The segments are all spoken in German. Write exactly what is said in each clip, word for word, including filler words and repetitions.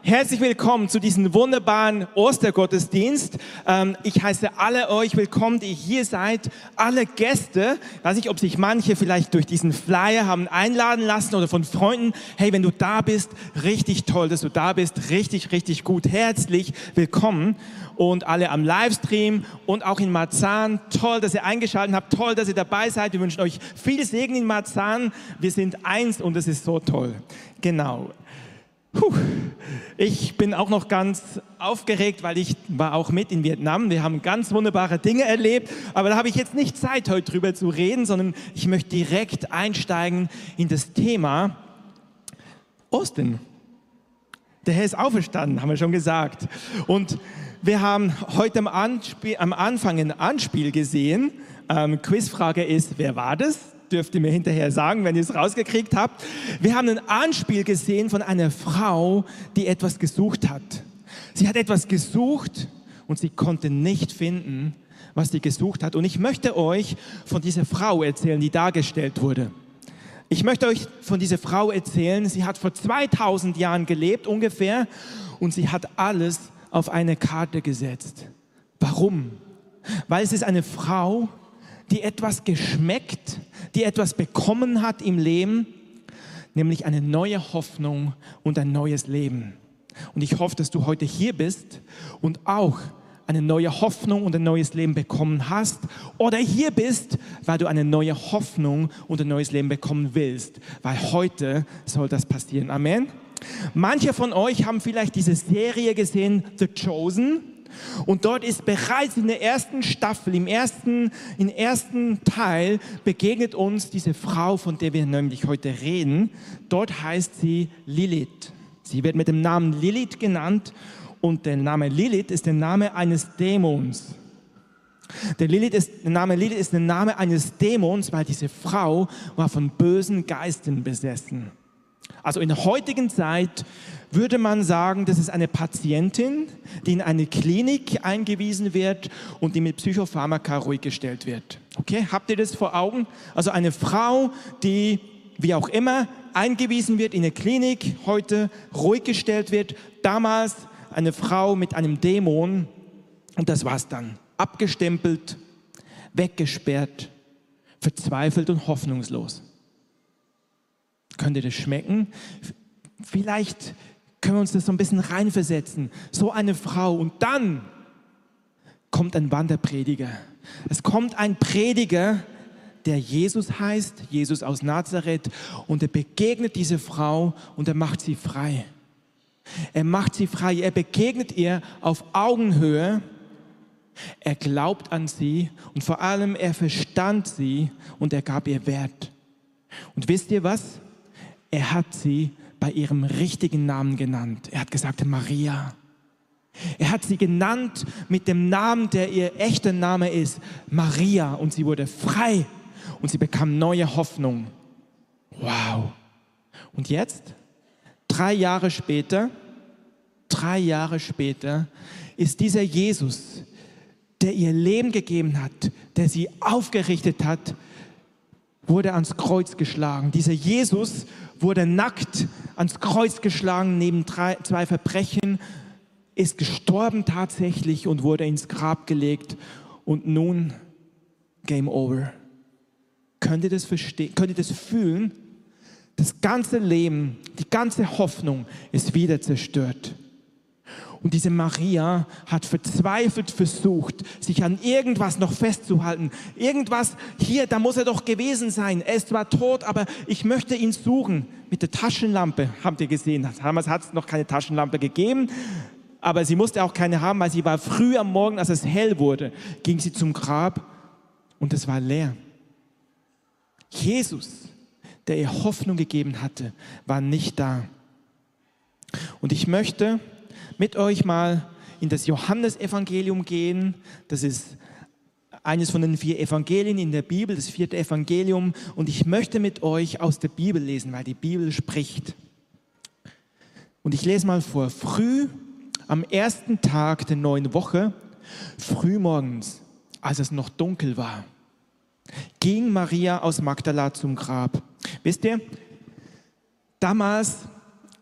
Herzlich willkommen zu diesem wunderbaren Ostergottesdienst. Ähm, ich heiße alle euch willkommen, die hier seid, alle Gäste. Ich weiß nicht, ob sich manche vielleicht durch diesen Flyer haben einladen lassen oder von Freunden. Hey, wenn du da bist, richtig toll, dass du da bist. Richtig, richtig gut. Herzlich willkommen. Und alle am Livestream und auch in Marzahn. Toll, dass ihr eingeschaltet habt. Toll, dass ihr dabei seid. Wir wünschen euch viel Segen in Marzahn. Wir sind eins und es ist so toll. Genau. Puh. Ich bin auch noch ganz aufgeregt, weil ich war auch mit in Vietnam. Wir haben ganz wunderbare Dinge erlebt, aber da habe ich jetzt nicht Zeit, heute drüber zu reden, sondern ich möchte direkt einsteigen in das Thema Ostern. Der Herr ist auferstanden, haben wir schon gesagt. Und wir haben heute am, Anspiel, am Anfang ein Anspiel gesehen. Ähm, Quizfrage ist, wer war das? Dürft ihr mir hinterher sagen, wenn ihr es rausgekriegt habt. Wir haben ein Anspiel gesehen von einer Frau, die etwas gesucht hat. Sie hat etwas gesucht und sie konnte nicht finden, was sie gesucht hat. Und ich möchte euch von dieser Frau erzählen, die dargestellt wurde. Ich möchte euch von dieser Frau erzählen. Sie hat vor zweitausend Jahren gelebt ungefähr und sie hat alles auf eine Karte gesetzt. Warum? Weil es ist eine Frau, die etwas geschmeckt, die etwas bekommen hat im Leben, nämlich eine neue Hoffnung und ein neues Leben. Und ich hoffe, dass du heute hier bist und auch eine neue Hoffnung und ein neues Leben bekommen hast oder hier bist, weil du eine neue Hoffnung und ein neues Leben bekommen willst, weil heute soll das passieren. Amen. Manche von euch haben vielleicht diese Serie gesehen, The Chosen. Und dort ist bereits in der ersten Staffel, im ersten, im ersten Teil begegnet uns diese Frau, von der wir nämlich heute reden. Dort heißt sie Lilith. Sie wird mit dem Namen Lilith genannt und der Name Lilith ist der Name eines Dämons. Der, Lilith ist, der Name Lilith ist der Name eines Dämons, weil diese Frau war von bösen Geistern besessen. Also in der heutigen Zeit würde man sagen, das ist eine Patientin, die in eine Klinik eingewiesen wird und die mit Psychopharmaka ruhig gestellt wird. Okay, habt ihr das vor Augen? Also eine Frau, die, wie auch immer, eingewiesen wird in eine Klinik, heute ruhig gestellt wird. Damals eine Frau mit einem Dämon und das war's dann. Abgestempelt, weggesperrt, verzweifelt und hoffnungslos. Könnt ihr das schmecken? Vielleicht können wir uns das so ein bisschen reinversetzen. So eine Frau. Und dann kommt ein Wanderprediger. Es kommt ein Prediger, der Jesus heißt, Jesus aus Nazareth. Und er begegnet diese Frau und er macht sie frei. Er macht sie frei. Er begegnet ihr auf Augenhöhe. Er glaubt an sie und vor allem er verstand sie und er gab ihr Wert. Und wisst ihr was? Er hat sie bei ihrem richtigen Namen genannt. Er hat gesagt, Maria. Er hat sie genannt mit dem Namen, der ihr echter Name ist, Maria. Und sie wurde frei und sie bekam neue Hoffnung. Wow. Und jetzt, drei Jahre später, drei Jahre später, ist dieser Jesus, der ihr Leben gegeben hat, der sie aufgerichtet hat, wurde ans Kreuz geschlagen. Dieser Jesus wurde nackt ans Kreuz geschlagen, neben drei, zwei Verbrechen, ist gestorben tatsächlich und wurde ins Grab gelegt. Und nun, Game over. Könnt ihr das verstehen? Könnt ihr das fühlen? Das ganze Leben, die ganze Hoffnung ist wieder zerstört. Und diese Maria hat verzweifelt versucht, sich an irgendwas noch festzuhalten. Irgendwas, hier, da muss er doch gewesen sein. Er ist zwar tot, aber ich möchte ihn suchen. Mit der Taschenlampe, habt ihr gesehen. Damals hat es noch keine Taschenlampe gegeben, aber sie musste auch keine haben, weil sie war früh am Morgen, als es hell wurde, ging sie zum Grab und es war leer. Jesus, der ihr Hoffnung gegeben hatte, war nicht da. Und ich möchte mit euch mal in das Johannesevangelium gehen. Das ist eines von den vier Evangelien in der Bibel, das vierte Evangelium. Und ich möchte mit euch aus der Bibel lesen, weil die Bibel spricht. Und ich lese mal vor. Früh am ersten Tag der neuen Woche, frühmorgens, als es noch dunkel war, ging Maria aus Magdala zum Grab. Wisst ihr, damals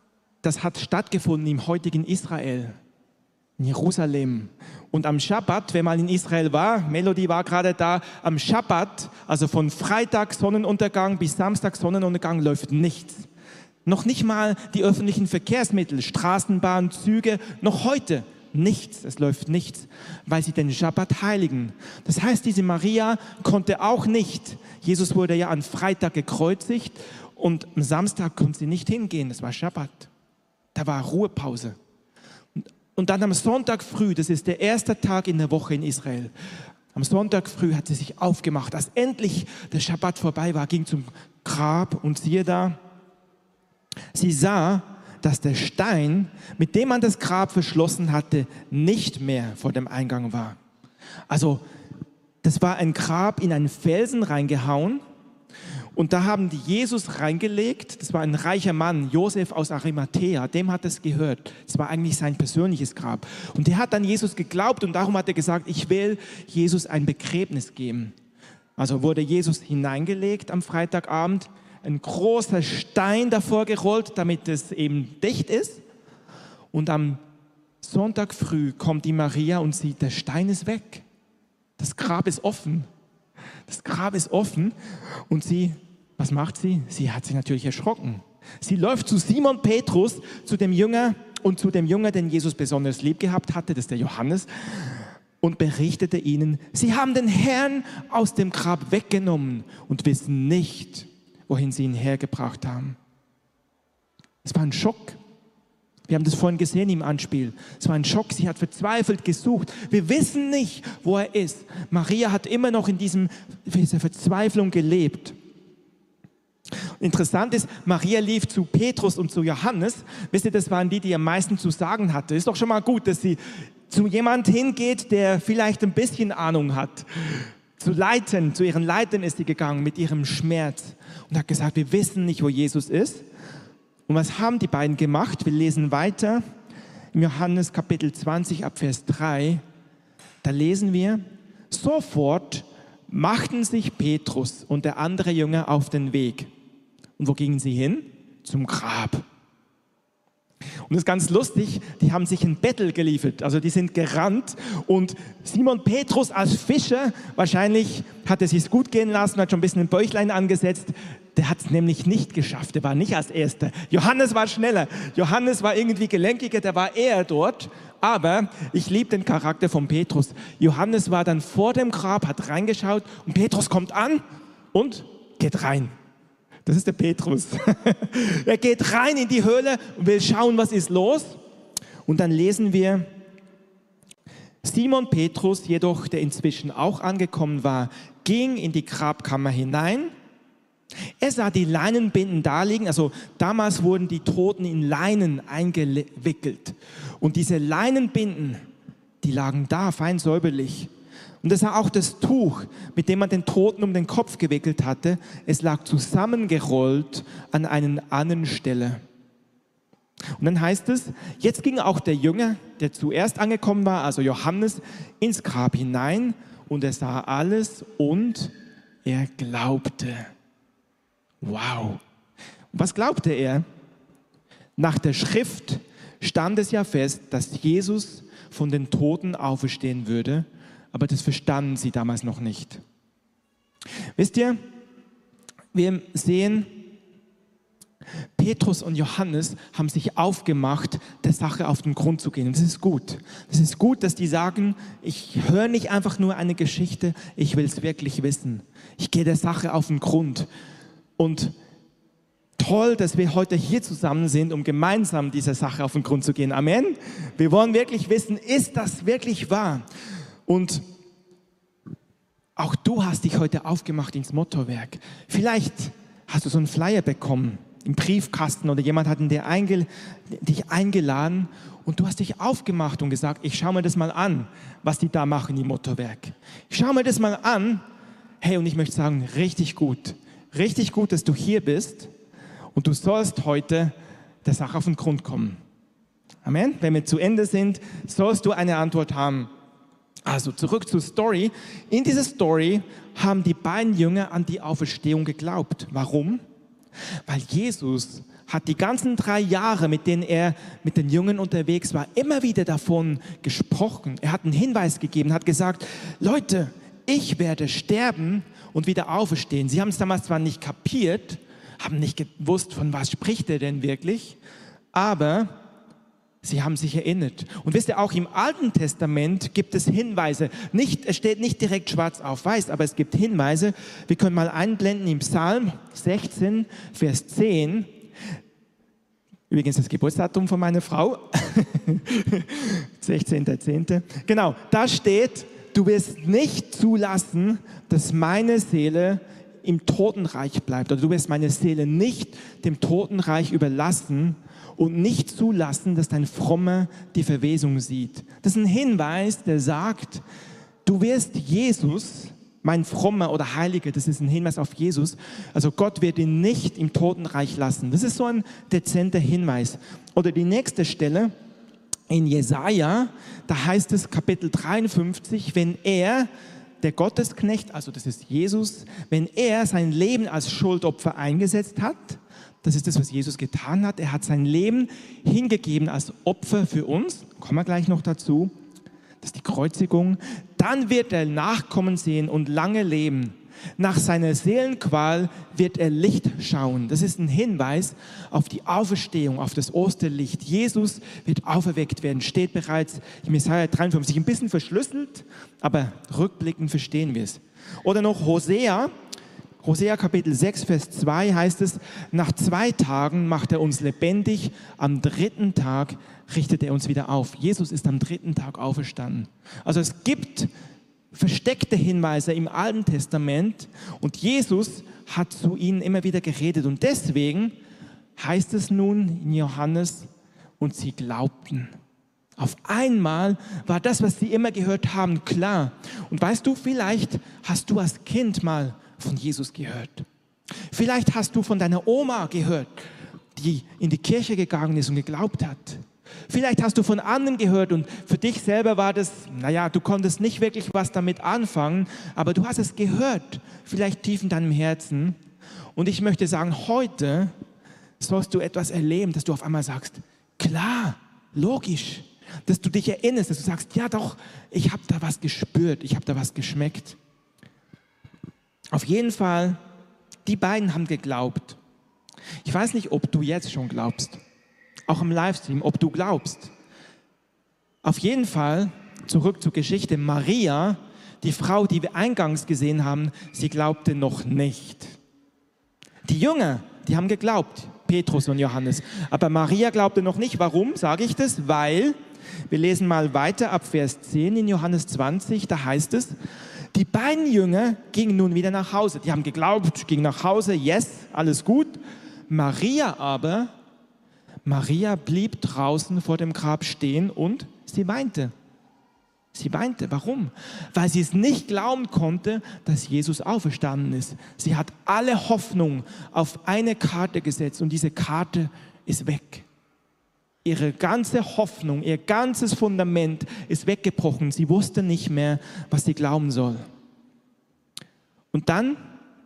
das hat stattgefunden im heutigen Israel, in Jerusalem. Und am Schabbat, wenn man in Israel war, Melody war gerade da, am Schabbat, also von Freitag Sonnenuntergang bis Samstag Sonnenuntergang läuft nichts. Noch nicht mal die öffentlichen Verkehrsmittel, Straßenbahn, Züge, noch heute nichts, es läuft nichts, weil sie den Schabbat heiligen. Das heißt, diese Maria konnte auch nicht, Jesus wurde ja am Freitag gekreuzigt und am Samstag konnte sie nicht hingehen, das war Schabbat. Da war Ruhepause. Und dann am Sonntag früh, das ist der erste Tag in der Woche in Israel, am Sonntag früh hat sie sich aufgemacht, als endlich der Schabbat vorbei war, ging zum Grab und siehe da, sie sah, dass der Stein, mit dem man das Grab verschlossen hatte, nicht mehr vor dem Eingang war. Also das war ein Grab in einen Felsen reingehauen und da haben die Jesus reingelegt. Das war ein reicher Mann, Josef aus Arimathea, dem hat es gehört. Das war eigentlich sein persönliches Grab. Und der hat an Jesus geglaubt und darum hat er gesagt, ich will Jesus ein Begräbnis geben. Also wurde Jesus hineingelegt am Freitagabend, ein großer Stein davor gerollt, damit es eben dicht ist. Und am Sonntag früh kommt die Maria und sieht, der Stein ist weg. Das Grab ist offen. Das Grab ist offen und sie, was macht sie? Sie hat sich natürlich erschrocken. Sie läuft zu Simon Petrus, zu dem Jünger und zu dem Jünger, den Jesus besonders lieb gehabt hatte, das ist der Johannes, und berichtete ihnen, sie haben den Herrn aus dem Grab weggenommen und wissen nicht, wohin sie ihn hergebracht haben. Es war ein Schock. Wir haben das vorhin gesehen im Anspiel. Es war ein Schock. Sie hat verzweifelt gesucht. Wir wissen nicht, wo er ist. Maria hat immer noch in diesem, dieser Verzweiflung gelebt. Interessant ist, Maria lief zu Petrus und zu Johannes. Wisst ihr, das waren die, die am meisten zu sagen hatte. Ist doch schon mal gut, dass sie zu jemand hingeht, der vielleicht ein bisschen Ahnung hat. Zu Leitern, zu ihren Leitern ist sie gegangen mit ihrem Schmerz und hat gesagt, wir wissen nicht, wo Jesus ist. Und was haben die beiden gemacht? Wir lesen weiter im Johannes Kapitel zwanzig ab Vers drei. Da lesen wir, sofort machten sich Petrus und der andere Jünger auf den Weg. Und wo gingen sie hin? Zum Grab. Und das ist ganz lustig, die haben sich ein Bettel geliefert, also die sind gerannt und Simon Petrus als Fischer, wahrscheinlich hat er sich gut gehen lassen, hat schon ein bisschen ein Bäuchlein angesetzt, der hat es nämlich nicht geschafft, der war nicht als Erster. Johannes war schneller, Johannes war irgendwie gelenkiger, der war eher dort, aber ich liebe den Charakter von Petrus. Johannes war dann vor dem Grab, hat reingeschaut und Petrus kommt an und geht rein. Das ist der Petrus. Er geht rein in die Höhle und will schauen, was ist los. Und dann lesen wir, Simon Petrus jedoch, der inzwischen auch angekommen war, ging in die Grabkammer hinein. Er sah die Leinenbinden da liegen. Also damals wurden die Toten in Leinen eingewickelt. Und diese Leinenbinden, die lagen da, fein säuberlich. Und das war auch das Tuch, mit dem man den Toten um den Kopf gewickelt hatte. Es lag zusammengerollt an einer anderen Stelle. Und dann heißt es, jetzt ging auch der Jünger, der zuerst angekommen war, also Johannes, ins Grab hinein und er sah alles und er glaubte. Wow. Und was glaubte er? Nach der Schrift stand es ja fest, dass Jesus von den Toten auferstehen würde. Aber das verstanden sie damals noch nicht. Wisst ihr, wir sehen, Petrus und Johannes haben sich aufgemacht, der Sache auf den Grund zu gehen. Und das ist gut. Das ist gut, dass die sagen, ich höre nicht einfach nur eine Geschichte, ich will es wirklich wissen. Ich gehe der Sache auf den Grund. Und toll, dass wir heute hier zusammen sind, um gemeinsam dieser Sache auf den Grund zu gehen. Amen. Wir wollen wirklich wissen, ist das wirklich wahr? Und auch du hast dich heute aufgemacht ins Mottowerk. Vielleicht hast du so einen Flyer bekommen im Briefkasten oder jemand hat dir einge- dich eingeladen und du hast dich aufgemacht und gesagt, ich schaue mir das mal an, was die da machen im Mottowerk. Ich schaue mir das mal an. Hey, und ich möchte sagen, richtig gut. Richtig gut, dass du hier bist und du sollst heute der Sache auf den Grund kommen. Amen. Wenn wir zu Ende sind, sollst du eine Antwort haben. Also zurück zur Story. In dieser Story haben die beiden Jünger an die Auferstehung geglaubt. Warum? Weil Jesus hat die ganzen drei Jahre, mit denen er mit den Jungen unterwegs war, immer wieder davon gesprochen. Er hat einen Hinweis gegeben, hat gesagt, Leute, ich werde sterben und wieder auferstehen. Sie haben es damals zwar nicht kapiert, haben nicht gewusst, von was spricht er denn wirklich, aber sie haben sich erinnert. Und wisst ihr, auch im Alten Testament gibt es Hinweise. Nicht, es steht nicht direkt schwarz auf weiß, aber es gibt Hinweise. Wir können mal einblenden im Psalm sechzehn, Vers zehn. Übrigens das Geburtsdatum von meiner Frau. sechzehnter zehnter Genau, da steht, du wirst nicht zulassen, dass meine Seele im Totenreich bleibt. Oder du wirst meine Seele nicht dem Totenreich überlassen und nicht zulassen, dass dein Frommer die Verwesung sieht. Das ist ein Hinweis, der sagt, du wirst Jesus, mein Frommer oder Heiliger, das ist ein Hinweis auf Jesus, also Gott wird ihn nicht im Totenreich lassen. Das ist so ein dezenter Hinweis. Oder die nächste Stelle in Jesaja, da heißt es Kapitel dreiundfünfzig, wenn er, der Gottesknecht, also das ist Jesus, wenn er sein Leben als Schuldopfer eingesetzt hat, das ist das, was Jesus getan hat. Er hat sein Leben hingegeben als Opfer für uns. Kommen wir gleich noch dazu. Das ist die Kreuzigung. Dann wird er Nachkommen sehen und lange leben. Nach seiner Seelenqual wird er Licht schauen. Das ist ein Hinweis auf die Auferstehung, auf das Osterlicht. Jesus wird auferweckt werden, steht bereits in Jesaja dreiundfünfzig. Ein bisschen verschlüsselt, aber rückblickend verstehen wir es. Oder noch Hosea. Hosea Kapitel sechs, Vers zwei heißt es, nach zwei Tagen macht er uns lebendig, am dritten Tag richtet er uns wieder auf. Jesus ist am dritten Tag auferstanden. Also es gibt versteckte Hinweise im Alten Testament und Jesus hat zu ihnen immer wieder geredet. Und deswegen heißt es nun in Johannes, und sie glaubten. Auf einmal war das, was sie immer gehört haben, klar. Und weißt du, vielleicht hast du als Kind mal von Jesus gehört. Vielleicht hast du von deiner Oma gehört, die in die Kirche gegangen ist und geglaubt hat. Vielleicht hast du von anderen gehört und für dich selber war das, naja, du konntest nicht wirklich was damit anfangen, aber du hast es gehört, vielleicht tief in deinem Herzen. Und ich möchte sagen, heute sollst du etwas erleben, dass du auf einmal sagst, klar, logisch, dass du dich erinnerst, dass du sagst, ja doch, ich habe da was gespürt, ich habe da was geschmeckt. Auf jeden Fall, die beiden haben geglaubt. Ich weiß nicht, ob du jetzt schon glaubst, auch im Livestream, ob du glaubst. Auf jeden Fall, zurück zur Geschichte, Maria, die Frau, die wir eingangs gesehen haben, sie glaubte noch nicht. Die Jünger, die haben geglaubt, Petrus und Johannes, aber Maria glaubte noch nicht. Warum sage ich das? Weil, wir lesen mal weiter ab Vers zehn in Johannes zwanzig, da heißt es, die beiden Jünger gingen nun wieder nach Hause. Die haben geglaubt, gingen nach Hause, yes, alles gut. Maria aber, Maria blieb draußen vor dem Grab stehen und sie weinte. Sie weinte. Warum? Weil sie es nicht glauben konnte, dass Jesus auferstanden ist. Sie hat alle Hoffnung auf eine Karte gesetzt und diese Karte ist weg. Ihre ganze Hoffnung, ihr ganzes Fundament ist weggebrochen. Sie wusste nicht mehr, was sie glauben soll. Und dann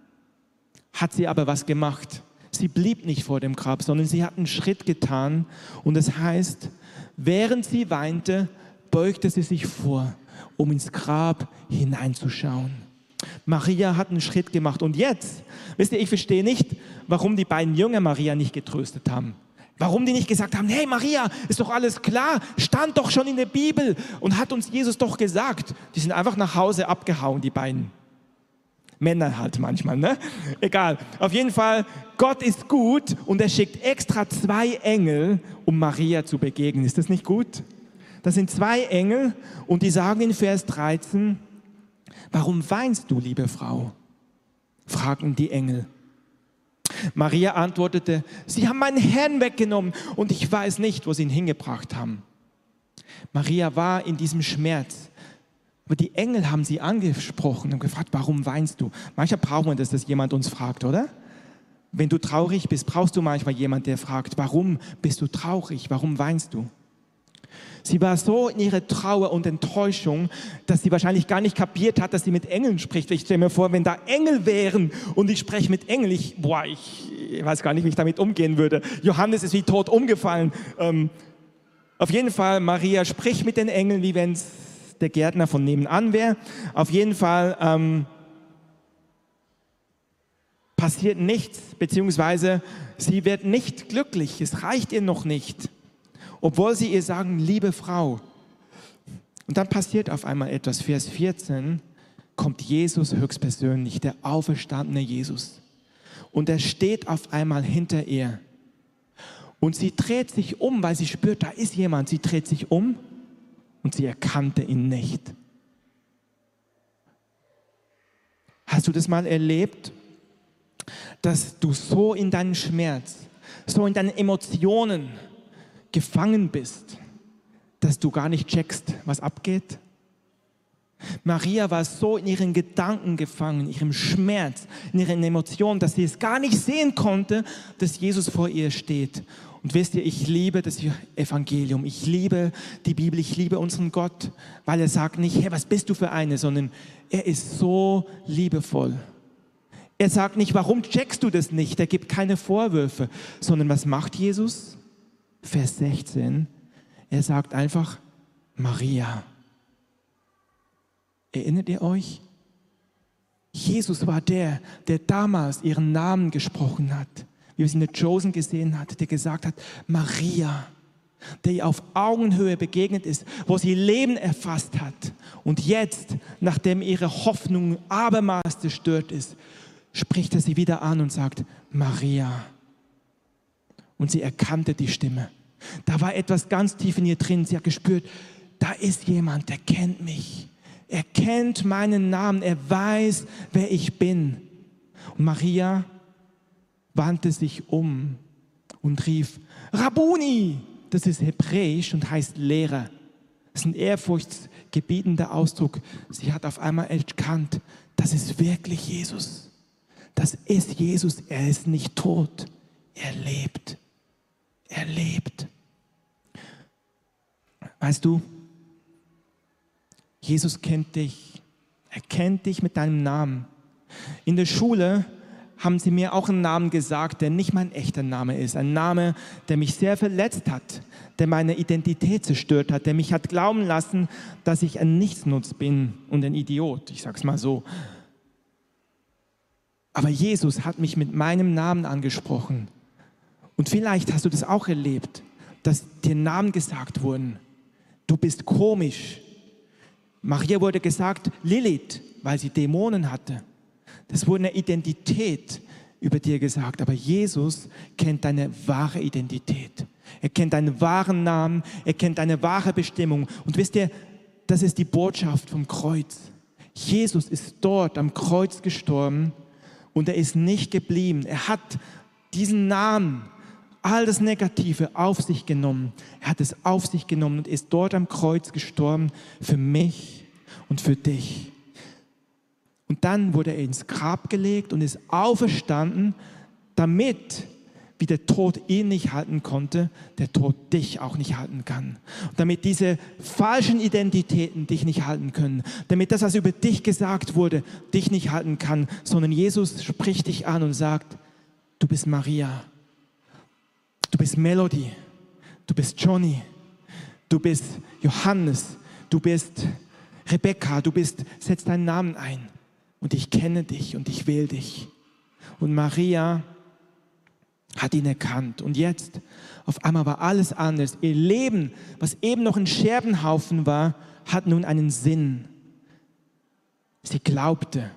hat sie aber was gemacht. Sie blieb nicht vor dem Grab, sondern sie hat einen Schritt getan. Und es heißt, während sie weinte, beugte sie sich vor, um ins Grab hineinzuschauen. Maria hat einen Schritt gemacht. Und jetzt, wisst ihr, ich verstehe nicht, warum die beiden Jünger Maria nicht getröstet haben. Warum die nicht gesagt haben, hey Maria, ist doch alles klar, stand doch schon in der Bibel und hat uns Jesus doch gesagt. Die sind einfach nach Hause abgehauen, die beiden. Männer halt manchmal, ne? Egal. Auf jeden Fall, Gott ist gut und er schickt extra zwei Engel, um Maria zu begegnen. Ist das nicht gut? Das sind zwei Engel und die sagen in Vers dreizehn, warum weinst du, liebe Frau? Fragen die Engel. Maria antwortete, sie haben meinen Herrn weggenommen und ich weiß nicht, wo sie ihn hingebracht haben. Maria war in diesem Schmerz. Aber die Engel haben sie angesprochen und gefragt, warum weinst du? Manchmal braucht man das, dass jemand uns fragt, oder? Wenn du traurig bist, brauchst du manchmal jemanden, der fragt, warum bist du traurig? Warum weinst du? Sie war so in ihrer Trauer und Enttäuschung, dass sie wahrscheinlich gar nicht kapiert hat, dass sie mit Engeln spricht. Ich stelle mir vor, wenn da Engel wären und ich spreche mit Engeln, ich, boah, ich, ich weiß gar nicht, wie ich damit umgehen würde. Johannes ist wie tot umgefallen. Ähm, auf jeden Fall, Maria spricht mit den Engeln, wie wenn es der Gärtner von nebenan wäre. Auf jeden Fall ähm, passiert nichts, beziehungsweise sie wird nicht glücklich. Es reicht ihr noch nicht. Obwohl sie ihr sagen, liebe Frau. Und dann passiert auf einmal etwas. Vers vierzehn, kommt Jesus höchstpersönlich, der auferstandene Jesus. Und er steht auf einmal hinter ihr. Und sie dreht sich um, weil sie spürt, da ist jemand. Sie dreht sich um und sie erkannte ihn nicht. Hast du das mal erlebt, dass du so in deinem Schmerz, so in deinen Emotionen gefangen bist, dass du gar nicht checkst, was abgeht? Maria war so in ihren Gedanken gefangen, in ihrem Schmerz, in ihren Emotionen, dass sie es gar nicht sehen konnte, dass Jesus vor ihr steht. Und wisst ihr, ich liebe das Evangelium, ich liebe die Bibel, ich liebe unseren Gott, weil er sagt nicht, hey, was bist du für eine, sondern er ist so liebevoll. Er sagt nicht, warum checkst du das nicht? Er gibt keine Vorwürfe, sondern was macht Jesus? Vers sechzehn, er sagt einfach, Maria. Erinnert ihr euch? Jesus war der, der damals ihren Namen gesprochen hat, wie wir es in der Chosen gesehen hat, der gesagt hat, Maria, der ihr auf Augenhöhe begegnet ist, wo sie Leben erfasst hat. Und jetzt, nachdem ihre Hoffnung abermals zerstört ist, spricht er sie wieder an und sagt, Maria. Und sie erkannte die Stimme. Da war etwas ganz tief in ihr drin. Sie hat gespürt, da ist jemand, der kennt mich. Er kennt meinen Namen. Er weiß, wer ich bin. Und Maria wandte sich um und rief, Rabbuni. Das ist hebräisch und heißt Lehrer. Das ist ein ehrfurchtsgebietender Ausdruck. Sie hat auf einmal erkannt, das ist wirklich Jesus. Das ist Jesus. Er ist nicht tot. Er lebt. Er lebt. Weißt du, Jesus kennt dich. Er kennt dich mit deinem Namen. In der Schule haben sie mir auch einen Namen gesagt, der nicht mein echter Name ist. Ein Name, der mich sehr verletzt hat, der meine Identität zerstört hat, der mich hat glauben lassen, dass ich ein Nichtsnutz bin und ein Idiot. Ich sag's mal so. Aber Jesus hat mich mit meinem Namen angesprochen. Und vielleicht hast du das auch erlebt, dass dir Namen gesagt wurden. Du bist komisch. Maria wurde gesagt Lilith, weil sie Dämonen hatte. Das wurde eine Identität über dir gesagt. Aber Jesus kennt deine wahre Identität. Er kennt deinen wahren Namen. Er kennt deine wahre Bestimmung. Und wisst ihr, das ist die Botschaft vom Kreuz. Jesus ist dort am Kreuz gestorben und er ist nicht geblieben. Er hat diesen Namen, all das Negative auf sich genommen. Er hat es auf sich genommen und ist dort am Kreuz gestorben für mich und für dich. Und dann wurde er ins Grab gelegt und ist auferstanden, damit, wie der Tod ihn nicht halten konnte, der Tod dich auch nicht halten kann. Und damit diese falschen Identitäten dich nicht halten können. Damit das, was über dich gesagt wurde, dich nicht halten kann. Sondern Jesus spricht dich an und sagt, du bist Maria. Du bist Melody, du bist Johnny, du bist Johannes, du bist Rebecca, du bist, setz deinen Namen ein und ich kenne dich und ich will dich. Und Maria hat ihn erkannt und jetzt, auf einmal war alles anders. Ihr Leben, was eben noch ein Scherbenhaufen war, hat nun einen Sinn. Sie glaubte.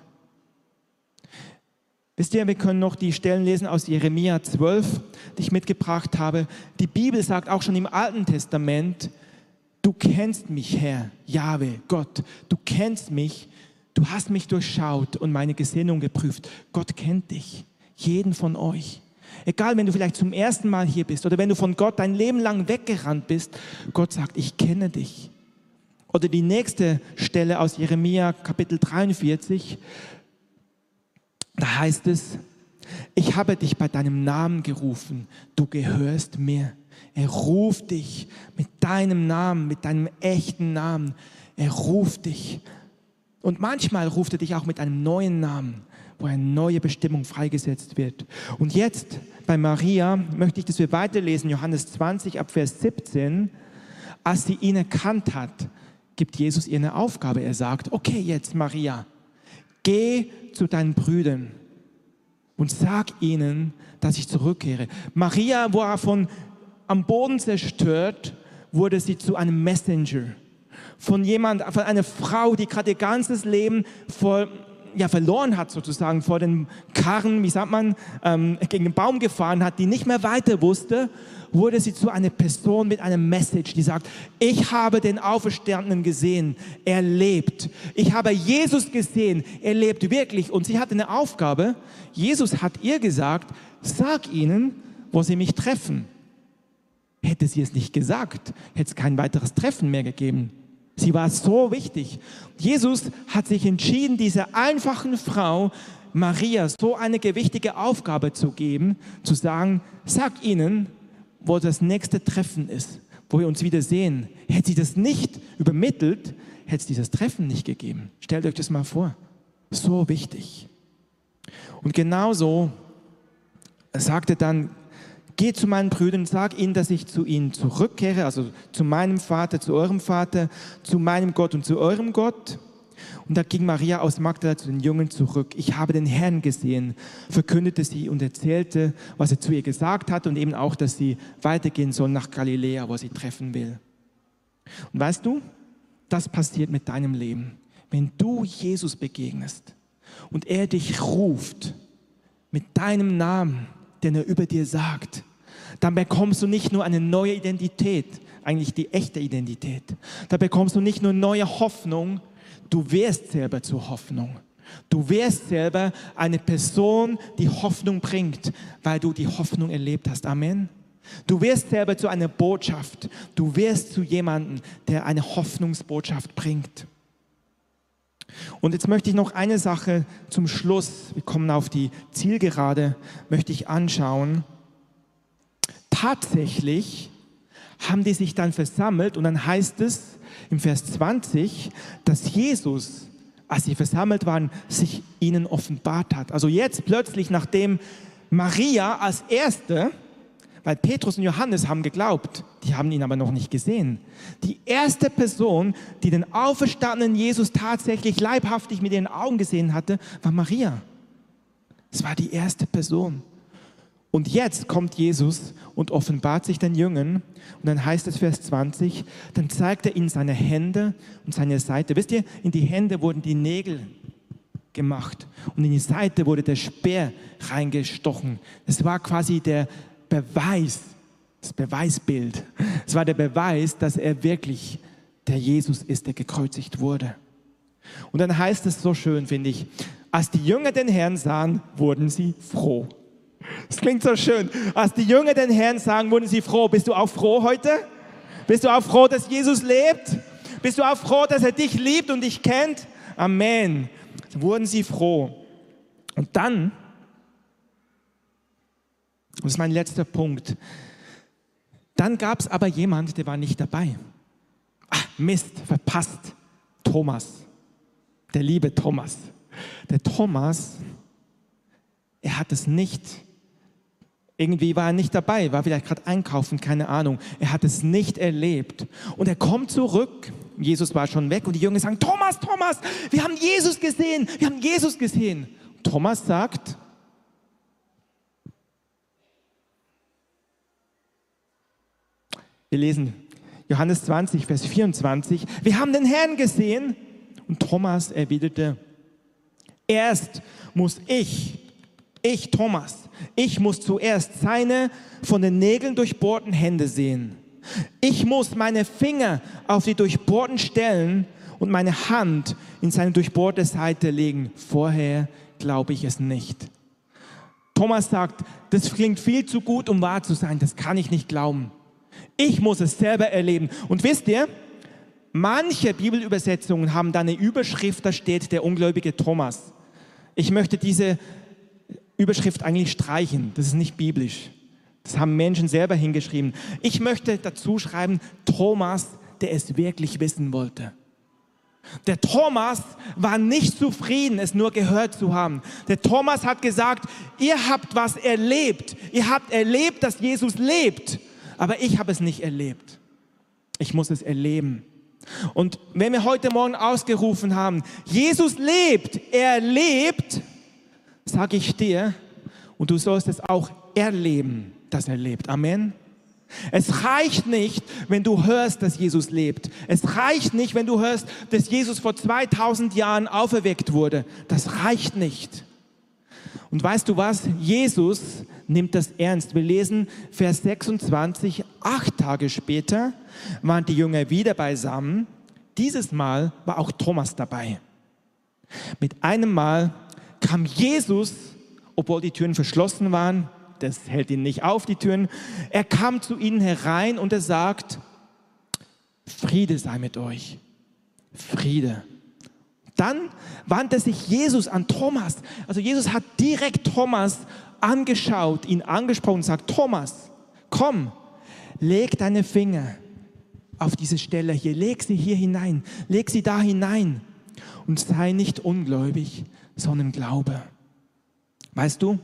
Wisst ihr, wir können noch die Stellen lesen aus Jeremia zwölf, die ich mitgebracht habe. Die Bibel sagt auch schon im Alten Testament, du kennst mich, Herr, Jahwe, Gott. Du kennst mich, du hast mich durchschaut und meine Gesinnung geprüft. Gott kennt dich, jeden von euch. Egal, wenn du vielleicht zum ersten Mal hier bist oder wenn du von Gott dein Leben lang weggerannt bist, Gott sagt, ich kenne dich. Oder die nächste Stelle aus Jeremia Kapitel dreiundvierzig, da heißt es, ich habe dich bei deinem Namen gerufen, du gehörst mir. Er ruft dich mit deinem Namen, mit deinem echten Namen. Er ruft dich. Und manchmal ruft er dich auch mit einem neuen Namen, wo eine neue Bestimmung freigesetzt wird. Und jetzt bei Maria möchte ich, dass wir weiterlesen, Johannes zwanzig ab Vers siebzehn. Als sie ihn erkannt hat, gibt Jesus ihr eine Aufgabe. Er sagt, okay, jetzt Maria, geh zu deinen Brüdern und sag ihnen, dass ich zurückkehre. Maria war von am Boden zerstört, wurde sie zu einem Messenger. Von jemand, von einer Frau, die gerade ihr ganzes Leben vor, ja, verloren hat sozusagen, vor den Karren, wie sagt man, ähm, gegen den Baum gefahren hat, die nicht mehr weiter wusste, wurde sie zu einer Person mit einem Message, die sagt, ich habe den Auferstandenen gesehen, er lebt. Ich habe Jesus gesehen, er lebt wirklich. Und sie hatte eine Aufgabe, Jesus hat ihr gesagt, sag ihnen, wo sie mich treffen. Hätte sie es nicht gesagt, hätte es kein weiteres Treffen mehr gegeben. Sie war so wichtig. Jesus hat sich entschieden, dieser einfachen Frau, Maria, so eine gewichtige Aufgabe zu geben, zu sagen, sag ihnen, wo das nächste Treffen ist, wo wir uns wieder sehen. Hätte sie das nicht übermittelt, hätte es dieses Treffen nicht gegeben. Stellt euch das mal vor. So wichtig. Und genauso sagt er dann, geh zu meinen Brüdern, sag ihnen, dass ich zu ihnen zurückkehre, also zu meinem Vater, zu eurem Vater, zu meinem Gott und zu eurem Gott. Und da ging Maria aus Magdala zu den Jüngern zurück. Ich habe den Herrn gesehen, verkündete sie und erzählte, was er zu ihr gesagt hat und eben auch, dass sie weitergehen soll nach Galiläa, wo sie treffen will. Und weißt du, das passiert mit deinem Leben. Wenn du Jesus begegnest und er dich ruft mit deinem Namen, den er über dir sagt, dann bekommst du nicht nur eine neue Identität, eigentlich die echte Identität. Da bekommst du nicht nur neue Hoffnung, du wirst selber zur Hoffnung. Du wirst selber eine Person, die Hoffnung bringt, weil du die Hoffnung erlebt hast. Amen. Du wirst selber zu einer Botschaft. Du wirst zu jemandem, der eine Hoffnungsbotschaft bringt. Und jetzt möchte ich noch eine Sache zum Schluss, wir kommen auf die Zielgerade, möchte ich anschauen. Tatsächlich haben die sich dann versammelt und dann heißt es im Vers zwanzig, dass Jesus, als sie versammelt waren, sich ihnen offenbart hat. Also jetzt plötzlich, nachdem Maria als Erste, weil Petrus und Johannes haben geglaubt, die haben ihn aber noch nicht gesehen. Die erste Person, die den auferstandenen Jesus tatsächlich leibhaftig mit ihren Augen gesehen hatte, war Maria. Es war die erste Person. Und jetzt kommt Jesus und offenbart sich den Jüngern. Und dann heißt es Vers zwanzig, dann zeigt er ihnen seine Hände und seine Seite. Wisst ihr, in die Hände wurden die Nägel gemacht und in die Seite wurde der Speer reingestochen. Das war quasi der Beweis, das Beweisbild. Es war der Beweis, dass er wirklich der Jesus ist, der gekreuzigt wurde. Und dann heißt es so schön, finde ich, als die Jünger den Herrn sahen, wurden sie froh. Das klingt so schön. Als die Jünger den Herrn sahen, wurden sie froh. Bist du auch froh heute? Bist du auch froh, dass Jesus lebt? Bist du auch froh, dass er dich liebt und dich kennt? Amen. Wurden sie froh. Und dann, das ist mein letzter Punkt, dann gab es aber jemand, der war nicht dabei. Ach, Mist, verpasst. Thomas, der liebe Thomas. Der Thomas, er hat es nicht, irgendwie war er nicht dabei, war vielleicht gerade einkaufen, keine Ahnung. Er hat es nicht erlebt. Und er kommt zurück, Jesus war schon weg und die Jünger sagen, Thomas, Thomas, wir haben Jesus gesehen, wir haben Jesus gesehen. Thomas sagt, wir lesen Johannes zwanzig, Vers vierundzwanzig. Wir haben den Herrn gesehen. Und Thomas erwiderte, erst muss ich, ich Thomas, ich muss zuerst seine von den Nägeln durchbohrten Hände sehen. Ich muss meine Finger auf die durchbohrten Stellen und meine Hand in seine durchbohrte Seite legen. Vorher glaube ich es nicht. Thomas sagt, das klingt viel zu gut, um wahr zu sein. Das kann ich nicht glauben. Ich muss es selber erleben. Und wisst ihr, manche Bibelübersetzungen haben da eine Überschrift, da steht der ungläubige Thomas. Ich möchte diese Überschrift eigentlich streichen. Das ist nicht biblisch. Das haben Menschen selber hingeschrieben. Ich möchte dazu schreiben, Thomas, der es wirklich wissen wollte. Der Thomas war nicht zufrieden, es nur gehört zu haben. Der Thomas hat gesagt, ihr habt was erlebt. Ihr habt erlebt, dass Jesus lebt. Aber ich habe es nicht erlebt. Ich muss es erleben. Und wenn wir heute Morgen ausgerufen haben, Jesus lebt, er lebt, sage ich dir, und du sollst es auch erleben, dass er lebt. Amen. Es reicht nicht, wenn du hörst, dass Jesus lebt. Es reicht nicht, wenn du hörst, dass Jesus vor zweitausend Jahren auferweckt wurde. Das reicht nicht. Und weißt du was? Jesus nimmt das ernst. Wir lesen Vers sechsundzwanzig. Acht Tage später waren die Jünger wieder beisammen. Dieses Mal war auch Thomas dabei. Mit einem Mal kam Jesus, obwohl die Türen verschlossen waren, das hält ihn nicht auf, die Türen. Er kam zu ihnen herein und er sagt, Friede sei mit euch. Friede. Dann wandte sich Jesus an Thomas. Also Jesus hat direkt Thomas angeschaut, ihn angesprochen und sagt, Thomas, komm, leg deine Finger auf diese Stelle hier, leg sie hier hinein, leg sie da hinein und sei nicht ungläubig, sondern glaube. Weißt du,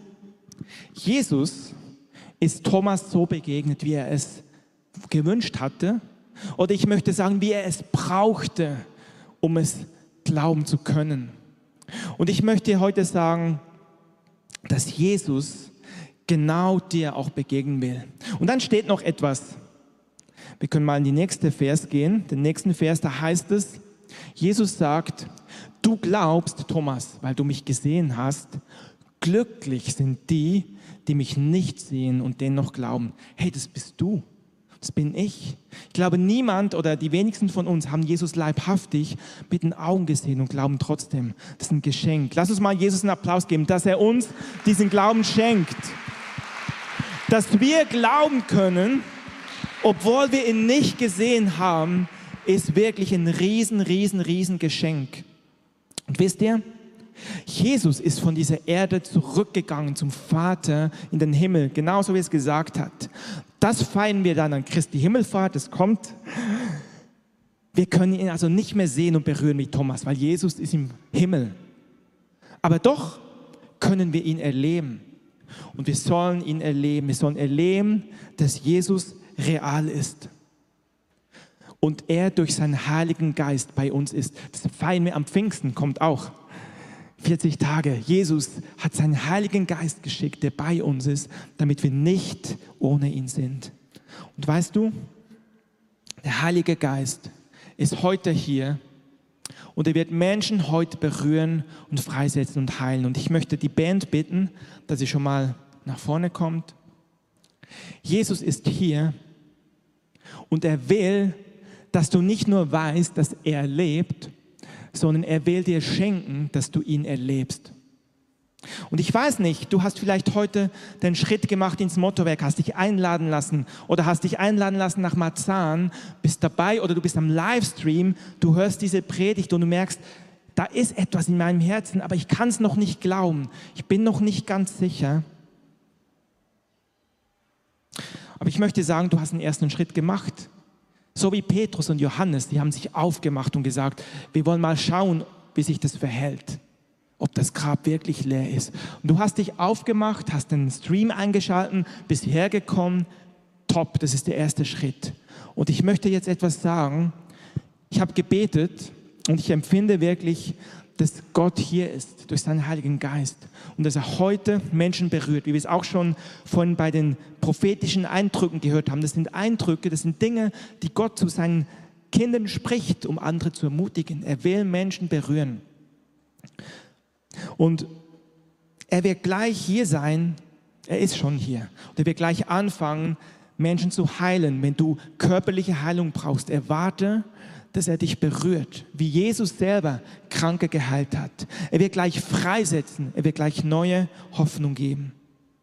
Jesus ist Thomas so begegnet, wie er es gewünscht hatte, oder ich möchte sagen, wie er es brauchte, um es glauben zu können. Und ich möchte dir heute sagen, dass Jesus genau dir auch begegnen will. Und dann steht noch etwas. Wir können mal in die nächste Vers gehen. Den nächsten Vers, da heißt es, Jesus sagt, du glaubst, Thomas, weil du mich gesehen hast, glücklich sind die, die mich nicht sehen und dennoch glauben. Hey, das bist du. Das bin ich. Ich glaube, niemand oder die wenigsten von uns haben Jesus leibhaftig mit den Augen gesehen und glauben trotzdem. Das ist ein Geschenk. Lass uns mal Jesus einen Applaus geben, dass er uns diesen Glauben schenkt. Dass wir glauben können, obwohl wir ihn nicht gesehen haben, ist wirklich ein riesen, riesen, riesen Geschenk. Und wisst ihr, Jesus ist von dieser Erde zurückgegangen zum Vater in den Himmel, genauso wie er es gesagt hat. Das feiern wir dann an Christi Himmelfahrt, es kommt. Wir können ihn also nicht mehr sehen und berühren wie Thomas, weil Jesus ist im Himmel. Aber doch können wir ihn erleben. Und wir sollen ihn erleben. Wir sollen erleben, dass Jesus real ist. Und er durch seinen Heiligen Geist bei uns ist. Das feiern wir am Pfingsten, kommt auch. vierzig Tage. Jesus hat seinen Heiligen Geist geschickt, der bei uns ist, damit wir nicht ohne ihn sind. Und weißt du, der Heilige Geist ist heute hier und er wird Menschen heute berühren und freisetzen und heilen. Und ich möchte die Band bitten, dass sie schon mal nach vorne kommt. Jesus ist hier und er will, dass du nicht nur weißt, dass er lebt, sondern er will dir schenken, dass du ihn erlebst. Und ich weiß nicht, du hast vielleicht heute den Schritt gemacht ins Mottowerk, hast dich einladen lassen oder hast dich einladen lassen nach Marzahn, bist dabei oder du bist am Livestream, du hörst diese Predigt und du merkst, da ist etwas in meinem Herzen, aber ich kann es noch nicht glauben. Ich bin noch nicht ganz sicher. Aber ich möchte sagen, du hast einen ersten Schritt gemacht. So wie Petrus und Johannes, die haben sich aufgemacht und gesagt, wir wollen mal schauen, wie sich das verhält, ob das Grab wirklich leer ist. Und du hast dich aufgemacht, hast den Stream eingeschaltet, bist hergekommen, top, das ist der erste Schritt. Und ich möchte jetzt etwas sagen, ich habe gebetet und ich empfinde wirklich, dass Gott hier ist, durch seinen Heiligen Geist und dass er heute Menschen berührt, wie wir es auch schon vorhin bei den prophetischen Eindrücken gehört haben. Das sind Eindrücke, das sind Dinge, die Gott zu seinen Kindern spricht, um andere zu ermutigen. Er will Menschen berühren. Und er wird gleich hier sein, er ist schon hier. Und er wird gleich anfangen, Menschen zu heilen. Wenn du körperliche Heilung brauchst, erwarte, dass er dich berührt, wie Jesus selber Kranke geheilt hat. Er wird gleich freisetzen, er wird gleich neue Hoffnung geben.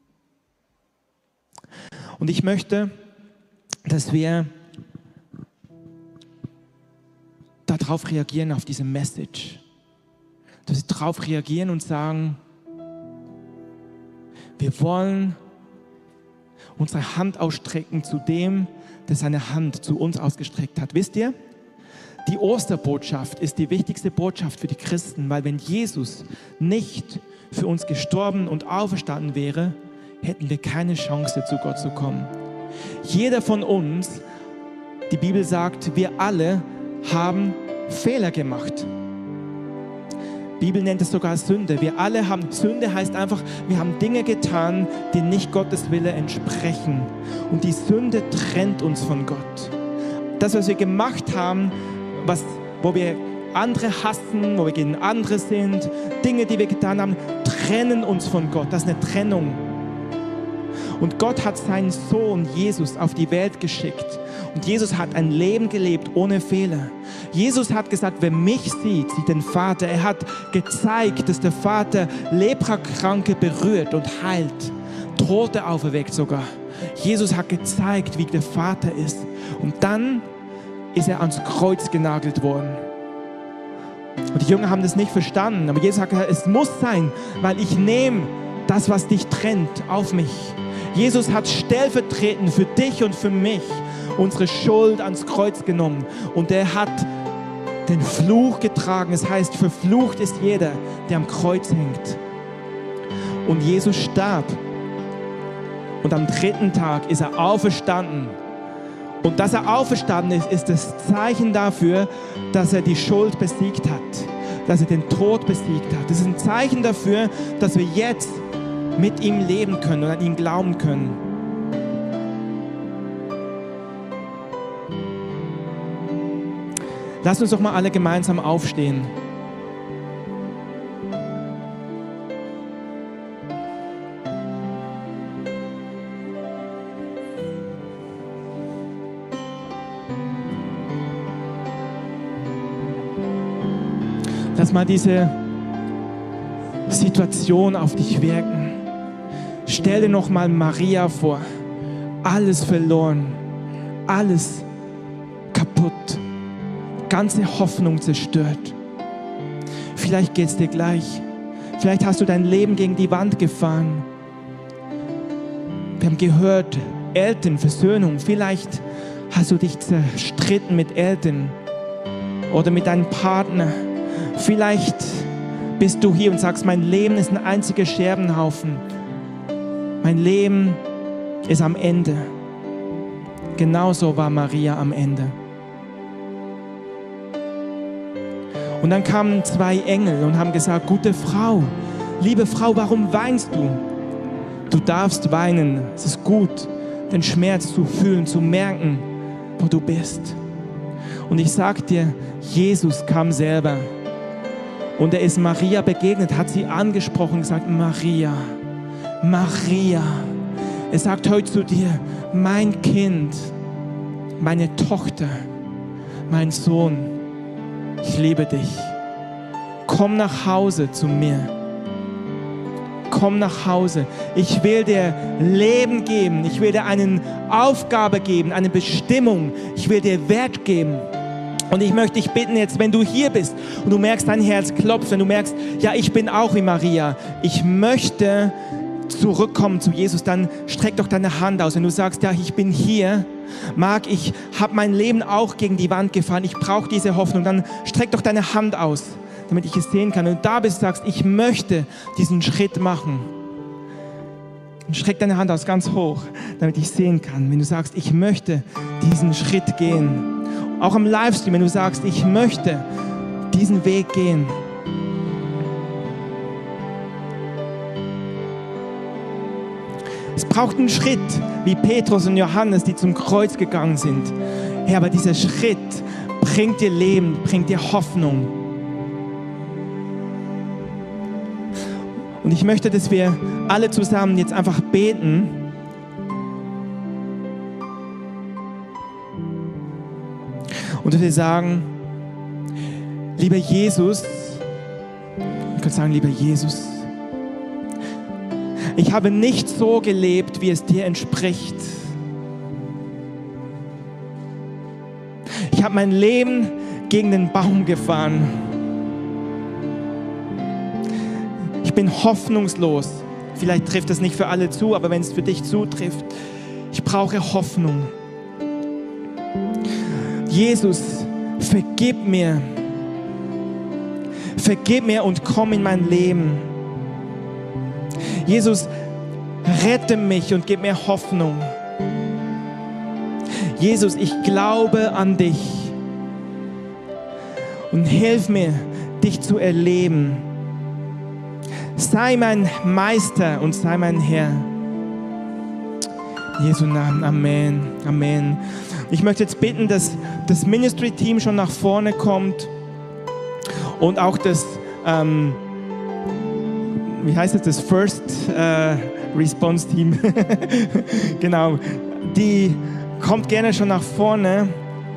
Und ich möchte, dass wir darauf reagieren, auf diese Message. Dass wir darauf reagieren und sagen, Wir wollen unsere Hand ausstrecken zu dem, der seine Hand zu uns ausgestreckt hat. Wisst ihr, die Osterbotschaft ist die wichtigste Botschaft für die Christen, weil wenn Jesus nicht für uns gestorben und auferstanden wäre, hätten wir keine Chance, zu Gott zu kommen. Jeder von uns, die Bibel sagt, wir alle haben Fehler gemacht. Die Bibel nennt es sogar Sünde. Wir alle haben, Sünde heißt einfach, wir haben Dinge getan, die nicht Gottes Wille entsprechen. Und die Sünde trennt uns von Gott. Das, was wir gemacht haben, was, wo wir andere hassen, wo wir gegen andere sind, Dinge, die wir getan haben, trennen uns von Gott. Das ist eine Trennung. Und Gott hat seinen Sohn Jesus auf die Welt geschickt. Und Jesus hat ein Leben gelebt ohne Fehler. Jesus hat gesagt, wer mich sieht, sieht den Vater. Er hat gezeigt, dass der Vater Leprakranke berührt und heilt. Tote auferweckt sogar. Jesus hat gezeigt, wie der Vater ist. Und dann ist er ans Kreuz genagelt worden. Und die Jünger haben das nicht verstanden. Aber Jesus hat gesagt, es muss sein, weil ich nehme das, was dich trennt, auf mich. Jesus hat stellvertretend für dich und für mich unsere Schuld ans Kreuz genommen. Und er hat den Fluch getragen. Das heißt, verflucht ist jeder, der am Kreuz hängt. Und Jesus starb. Und am dritten Tag ist er auferstanden. Und dass er auferstanden ist, ist das Zeichen dafür, dass er die Schuld besiegt hat. Dass er den Tod besiegt hat. Das ist ein Zeichen dafür, dass wir jetzt mit ihm leben können und an ihn glauben können. Lasst uns doch mal alle gemeinsam aufstehen. Lass mal diese Situation auf dich wirken. Stell dir noch mal Maria vor. Alles verloren. Alles kaputt. Ganze Hoffnung zerstört. Vielleicht geht es dir gleich. Vielleicht hast du dein Leben gegen die Wand gefahren. Wir haben gehört, Eltern, Versöhnung. Vielleicht hast du dich zerstritten mit Eltern oder mit deinem Partner. Vielleicht bist du hier und sagst, mein Leben ist ein einziger Scherbenhaufen. Mein Leben ist am Ende. Genauso war Maria am Ende. Und dann kamen zwei Engel und haben gesagt, gute Frau, liebe Frau, warum weinst du? Du darfst weinen, es ist gut, den Schmerz zu fühlen, zu merken, wo du bist. Und ich sag dir, Jesus kam selber und er ist Maria begegnet, hat sie angesprochen und gesagt, Maria, Maria. Er sagt heute zu dir, mein Kind, meine Tochter, mein Sohn, ich liebe dich. Komm nach Hause zu mir. Komm nach Hause. Ich will dir Leben geben. Ich will dir eine Aufgabe geben, eine Bestimmung. Ich will dir Wert geben. Und ich möchte dich bitten jetzt, wenn du hier bist und du merkst, dein Herz klopft, wenn du merkst, ja, ich bin auch wie Maria. Ich möchte zurückkommen zu Jesus, dann streck doch deine Hand aus. Wenn du sagst, ja, ich bin hier, Marc, ich habe mein Leben auch gegen die Wand gefahren, ich brauche diese Hoffnung, dann streck doch deine Hand aus, damit ich es sehen kann. Und da bist du sagst, ich möchte diesen Schritt machen. Und streck deine Hand aus ganz hoch, damit ich sehen kann. Wenn du sagst, ich möchte diesen Schritt gehen. Auch am Livestream, wenn du sagst, ich möchte diesen Weg gehen. Es braucht einen Schritt, wie Petrus und Johannes, die zum Kreuz gegangen sind. Ja, aber dieser Schritt bringt dir Leben, bringt dir Hoffnung. Und ich möchte, dass wir alle zusammen jetzt einfach beten. Und dass wir sagen, lieber Jesus, ich kann sagen, lieber Jesus, ich habe nicht so gelebt, wie es dir entspricht. Ich habe mein Leben gegen den Baum gefahren. Ich bin hoffnungslos vielleicht trifft das nicht für alle zu, aber wenn es für dich zutrifft, ich brauche Hoffnung. Jesus, vergib mir. Vergib mir und komm in mein Leben. Jesus, rette mich und gib mir Hoffnung. Jesus, ich glaube an dich und hilf mir, dich zu erleben. Sei mein Meister und sei mein Herr. In Jesu Namen, Amen, Amen. Ich möchte jetzt bitten, dass das Ministry-Team schon nach vorne kommt und auch das, ähm, wie heißt es, das First äh, Response Team, genau, die kommt gerne schon nach vorne.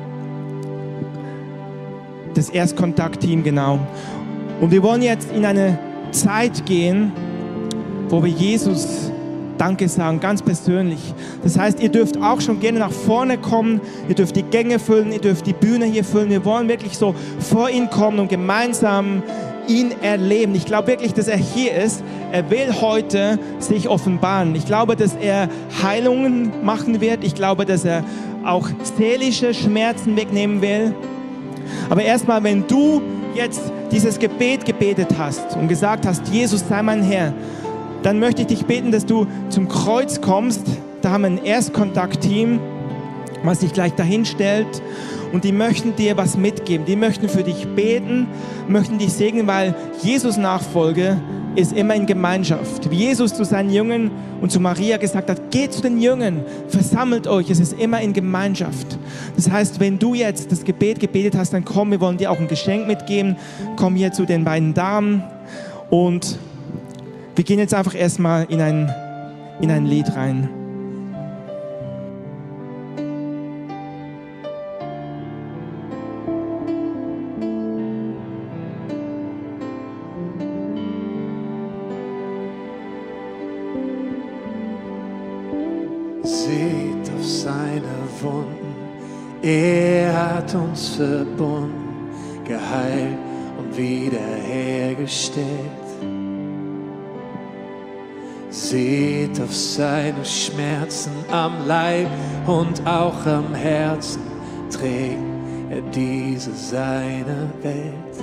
Das Erstkontakt-Team, genau. Und wir wollen jetzt in eine Zeit gehen, wo wir Jesus Danke sagen, ganz persönlich. Das heißt, ihr dürft auch schon gerne nach vorne kommen, ihr dürft die Gänge füllen, ihr dürft die Bühne hier füllen. Wir wollen wirklich so vor ihn kommen und gemeinsam ihn erleben. Ich glaube wirklich, dass er hier ist. Er will heute sich offenbaren. Ich glaube, dass er Heilungen machen wird. Ich glaube, dass er auch seelische Schmerzen wegnehmen will. Aber erstmal, wenn du jetzt dieses Gebet gebetet hast und gesagt hast, Jesus sei mein Herr, dann möchte ich dich bitten, dass du zum Kreuz kommst. Da haben wir ein Erstkontakt-Team, was sich gleich dahin stellt. Und die möchten dir was mitgeben. Die möchten für dich beten, möchten dich segnen, weil Jesus Nachfolge ist immer in Gemeinschaft. Wie Jesus zu seinen Jüngern und zu Maria gesagt hat, geht zu den Jüngern, versammelt euch, es ist immer in Gemeinschaft. Das heißt, wenn du jetzt das Gebet gebetet hast, dann komm, wir wollen dir auch ein Geschenk mitgeben. Komm hier zu den beiden Damen und wir gehen jetzt einfach erstmal in ein, in ein Lied rein. Seht auf seine Wunden, er hat uns verbunden, geheilt und wiederhergestellt. Seht auf seine Schmerzen am Leib und auch am Herzen, trägt er diese seine Welt.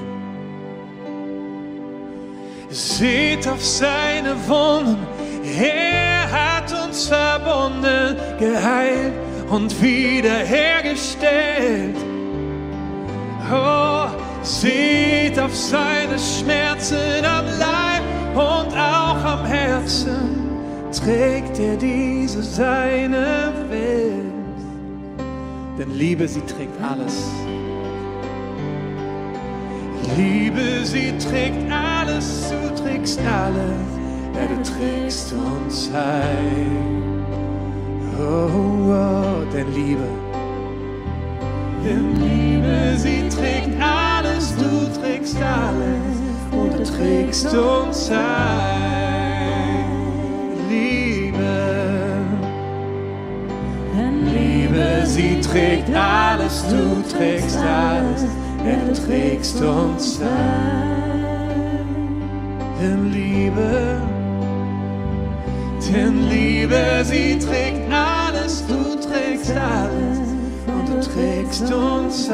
Seht auf seine Wunden, er hat uns verbunden, geheilt und wiederhergestellt. Oh, seht auf seine Schmerzen am Leib und auch am Herzen, trägt er diese seine Welt. Denn Liebe, sie trägt alles. Liebe, sie trägt alles, du trägst alles. Ja, du trägst uns heil. Oh, oh, denn Liebe, denn Liebe, sie trägt alles, du trägst alles und du trägst uns heil. Liebe, denn Liebe, sie trägt alles, du trägst alles, ja, du trägst uns heil. Denn Liebe, denn Liebe, sie trägt alles, du trägst alles und du trägst uns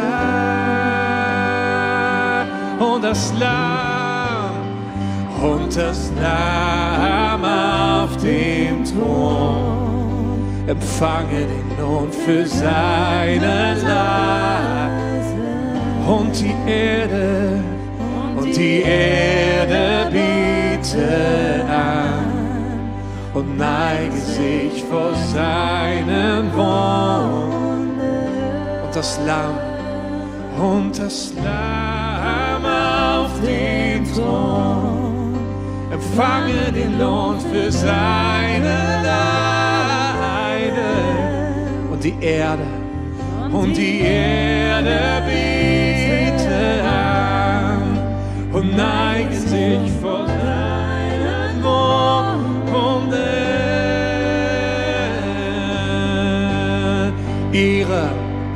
heil. Und das Lamm, und das Lamm auf dem Thron, empfange den Lohn für seine Leid. Und die Erde, und die Erde biete an und neige sich vor seinen Wunden. Und das Lamm, und das Lamm auf dem Thron, empfange den Lohn für seine Leiden. Und die Erde, und die Erde biete an und neige sich vor seinen Wunden. Ihre,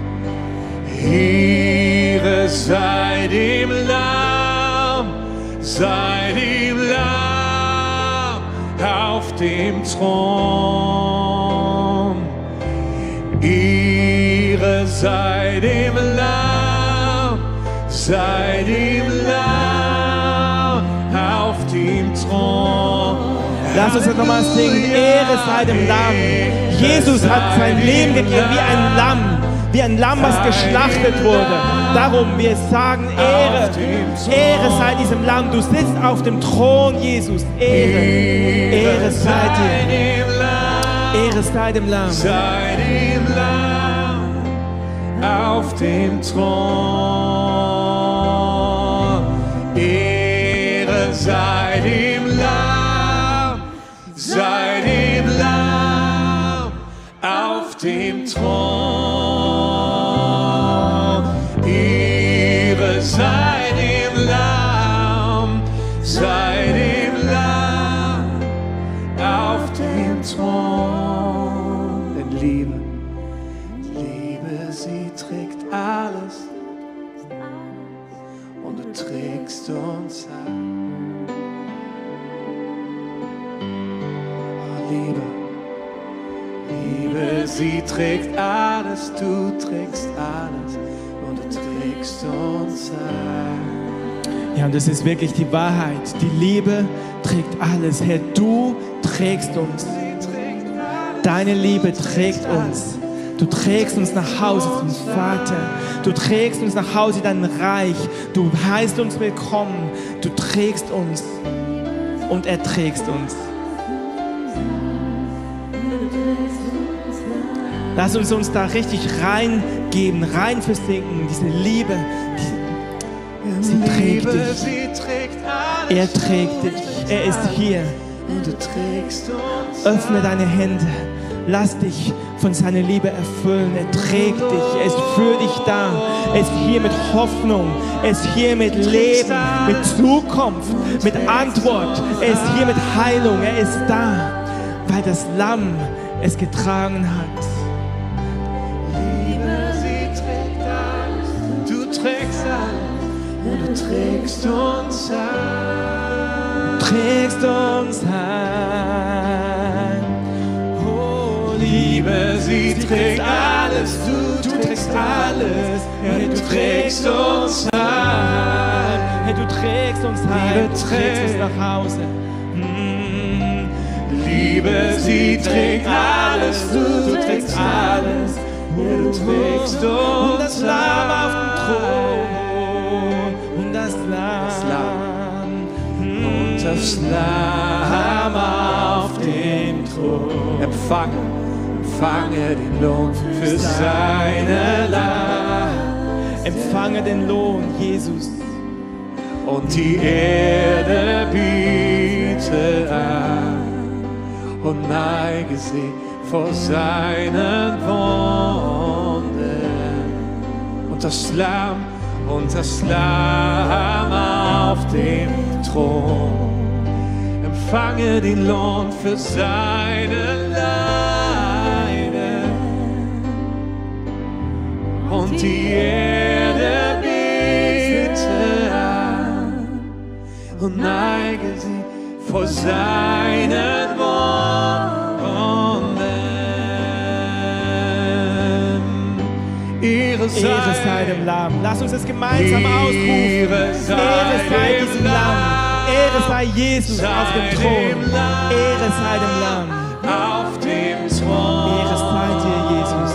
ihre sei dem Lamm, sei dem Lamm auf dem Thron. Ehre sei dem Lamm, sei dem Lamm auf dem Thron. Lass uns das nochmal singen. Ehre sei dem Lamm. Jesus hat sein Leben gegeben wie ein Lamm. Wie ein Lamm, was geschlachtet wurde. Darum, wir sagen Ehre. Ehre sei diesem Lamm. Du sitzt auf dem Thron, Jesus. Ehre. Ehre sei dir. Ehre sei dem Lamm. Sei dem Lamm auf dem Thron. Ehre sei dem Lamm. Sei dem Lamm auf dem Thron. Sei dem Lamm, sei dem Lamm auf dem Thron. Denn Liebe, Liebe, sie trägt alles und du trägst uns an. Oh, Liebe, Liebe, sie trägt alles, du trägst alles. Trägst uns ein. Ja, und das ist wirklich die Wahrheit. Die Liebe trägt alles. Herr, du trägst uns. Deine Liebe trägt uns. Du trägst uns nach Hause zum Vater. Du trägst uns nach Hause in dein Reich. Du heißt uns willkommen. Du trägst uns und erträgst uns. Lass uns uns da richtig reingeben, rein versinken, diese Liebe, die, sie trägt dich. Er trägt dich, er ist hier. Öffne deine Hände, lass dich von seiner Liebe erfüllen. Er trägt dich, er ist für dich da. Er ist hier mit Hoffnung, er ist hier mit Leben, mit Zukunft, mit Antwort. Er ist hier mit Heilung, er ist da, weil das Lamm es getragen hat. Du trägst uns an. Trägst uns an. Oh, Liebe, sie trägt alles. Du, du trägst alles. Ja, du trägst uns an. Hey, du trägst uns heim. Du trägst uns nach Hause. Mm. Liebe, sie trägt alles. Du, du trägst alles. Ja, du trägst uns an. Und das Lamm auf dem Thron. Das Lamm, und das Lamm auf dem Thron. Empfange, empfange den Lohn für seine Leid. Empfange den Lohn, Jesus. Und die Erde biete an und neige sie vor seinen Wunden. Und das Lamm Und das Lamm auf dem Thron, empfange den Lohn für seine Leiden. Und die Erde biete an und neige sie vor seinen Wunden. Ehre sei, Ehre sei dem Lamm. Lass uns es gemeinsam ausrufen. Ehre sei, Ehre sei diesem Lamm. Ehre sei Jesus sei auf dem Thron. Lamm, Ehre sei dem Lamm. auf dem Thron. Ehre sei dir, Jesus.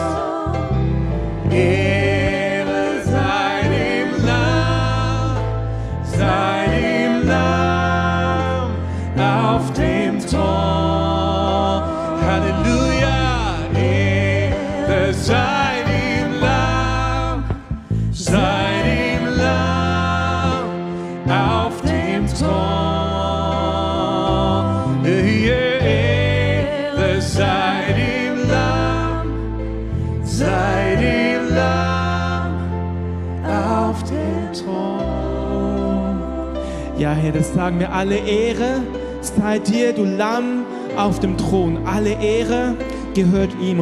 Ehre sei dem Lamm, sei dem Lamm auf dem Thron. Halleluja. Ehre sei dem Lamm, sei dem Lamm auf dem Thron. Ehre sei dem Lamm, sei dem Lamm auf dem Thron. Ja, Herr, das sagen wir. Alle Ehre sei dir, du Lamm auf dem Thron. Alle Ehre gehört ihm.